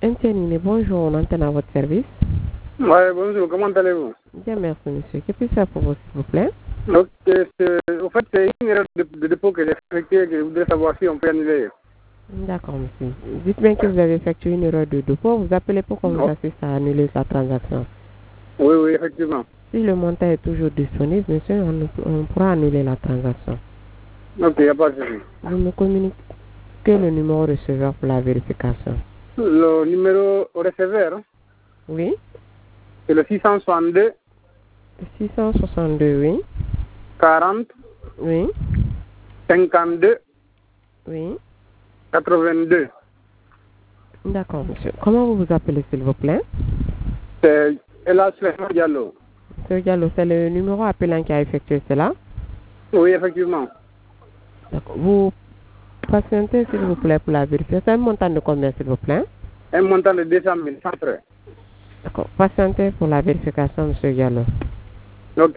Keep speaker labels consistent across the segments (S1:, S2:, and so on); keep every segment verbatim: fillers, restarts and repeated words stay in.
S1: Internet, bonjour, on entend à votre service.
S2: Oui, bonjour, comment allez-vous?
S1: Bien, merci, monsieur. Que puis-je faire pour vous, s'il vous plaît?
S2: Donc, en fait, c'est une erreur de, de dépôt que j'ai effectuée que je voudrais savoir si on peut annuler.
S1: D'accord, monsieur. Dites bien que vous avez effectué une erreur de dépôt. Vous appelez pour qu'on vous
S2: Oh.
S1: assiste à annuler sa transaction.
S2: Oui, oui, effectivement.
S1: Si le montant est toujours disponible, monsieur, on, on pourra annuler la transaction.
S2: Ok, il n'y a pas de souci.
S1: Vous me communiquez le numéro receveur pour la vérification.
S2: Le numéro au receveur,
S1: Oui.
S2: c'est le six cent soixante-deux.
S1: six cent soixante-deux, oui.
S2: quarante.
S1: Oui.
S2: cinquante-deux.
S1: Oui.
S2: quatre-vingt-deux.
S1: D'accord, monsieur. Comment vous vous appelez, s'il vous plaît?
S2: C'est Ella Suleiman Diallo.
S1: Monsieur Diallo, c'est le numéro appelant qui a effectué cela?
S2: Oui, effectivement.
S1: D'accord. Vous patientez, s'il vous plaît, pour la vérification. C'est un montant de combien, s'il vous plaît?
S2: Un montant de deux cent mille sans frais.
S1: D'accord. Patientez pour la vérification, monsieur Diallo.
S2: Ok.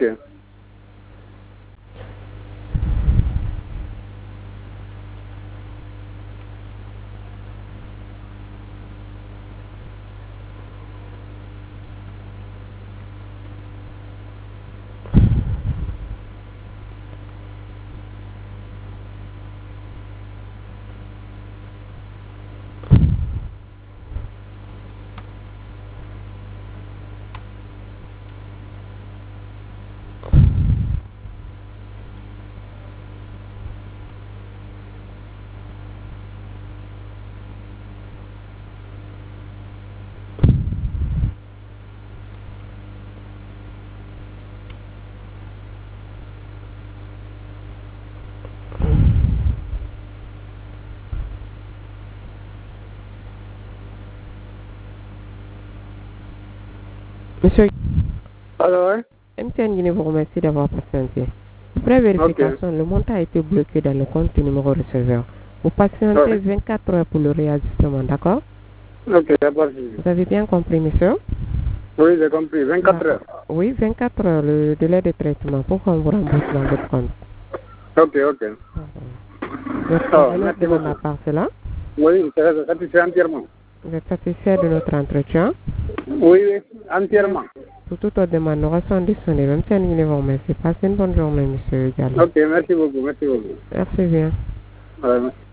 S1: Monsieur,
S2: Alors, hein?
S1: M T N Guinée vous remercie d'avoir patienté. Après vérification,
S2: Ok.
S1: le montant a été bloqué dans le compte du numéro receveur. Vous patientez
S2: Ouais.
S1: vingt-quatre heures pour le réajustement, d'accord?
S2: Ok, il n'y a pas de souci.
S1: Vous avez bien compris, monsieur?
S2: Oui, j'ai compris. vingt-quatre heures.
S1: Oui, vingt-quatre heures, le délai de traitement pour qu'on vous rembourse dans votre compte.
S2: Ok, ok.
S1: Vous êtes
S2: Oh,
S1: convenable
S2: merci
S1: de ma
S2: beaucoup.
S1: part, cela?
S2: Oui, c'est satisfait entièrement.
S1: Vous êtes satisfait de notre entretien?
S2: Oui, oui, entièrement.
S1: Pour toute autre demande, nous restons disponibles. M T N Guinée vous remercie. Passez une bonne journée, monsieur Diallo.
S2: Ok, merci beaucoup, merci beaucoup.
S1: Merci bien.
S2: Ouais, merci.